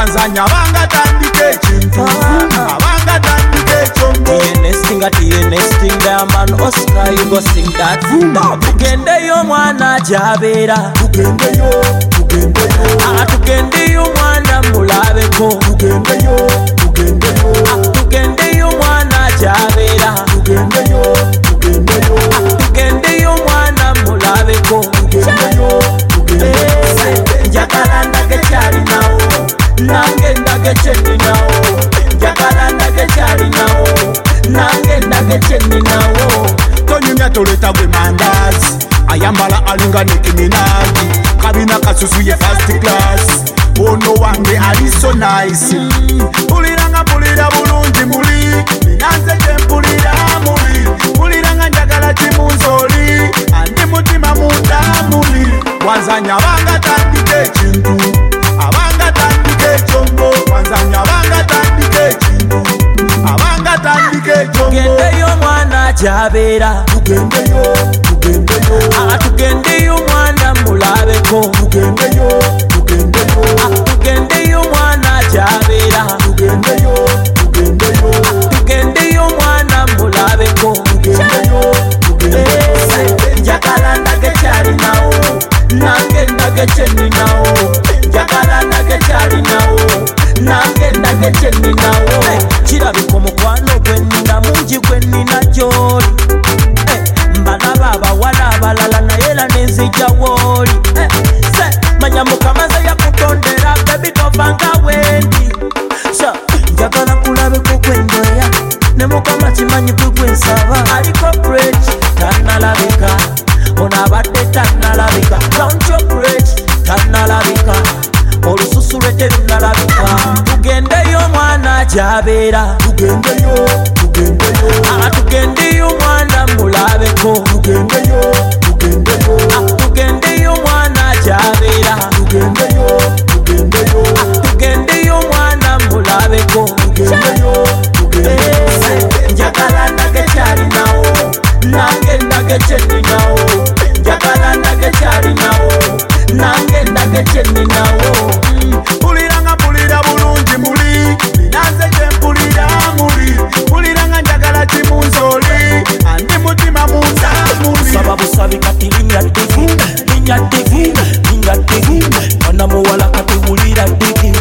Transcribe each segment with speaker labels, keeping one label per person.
Speaker 1: wanzanya abanga tandika ekintu abanga tandika ekyombo
Speaker 2: tiye nesting Diamond Oscar you go sing that tugendeyo mwana jabeera
Speaker 1: tugendeyo
Speaker 2: tugendeyo mwana mulabeko tugendeyo mwana jabeera tugendeyo mwana mulabeko njagala ndage kyalinawo nange ndage kyeninawo njagala ndage kyalinawo nange ndage kyeninawo
Speaker 1: tonyumya toleta gwe mandazi ayambala alinga Nicki Minaj kabina kasusu ye first class ono wange ali so nice puliranga pulira bulungi muli ninanze kyempulira muli puliranga njagala kimunzoli andi mutima munda muli wanzanya abanga tandika ekintu abanga tandika ekyombo wanzanya abanga tandika ekintu abanga tandika ekyombo
Speaker 2: tugendeyo mwana jabeera tugendeyo mwana mulabeko tugendeyo mwana jabeera tugendeyo mwana mulabeko njagala ndage kyalinawo nange ndage kyeninawo njagala ndage kyalinawo nange ndage kyeninawo kirabika omukwano gwenina mungi gwenina gyoli mbalaba abawala abalala naye era nenzija wooli manya mukama ze yakutondera bebi tovanga wendi njagala kulabeko gwendoya ne mukama kimanyi gwegwensaba aliko bridge tanalabika ono abadde tanalabika countyo bridge tanalabika olususu lwe terunalabika tugendeyo mwana jabeera tugendeyo mwana mulabeko tugendeyo mwana jabeera tugendeyo mwana mulabeko njagala ndage kyalinawo nange ndage kyeninawo njagala ndage kyalinawo nange ndage kyeninawo
Speaker 1: puliranga pulira bulungi muli ninanze kyempulira muli puliranga njagala kimunzoli andi mutima munda muli
Speaker 2: saba busabi kati linnya digi mwana muwala kati wulira digi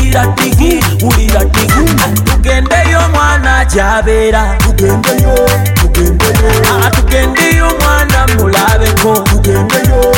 Speaker 2: tugendeyo mwana jabeera tugendeyo mwana mulabeko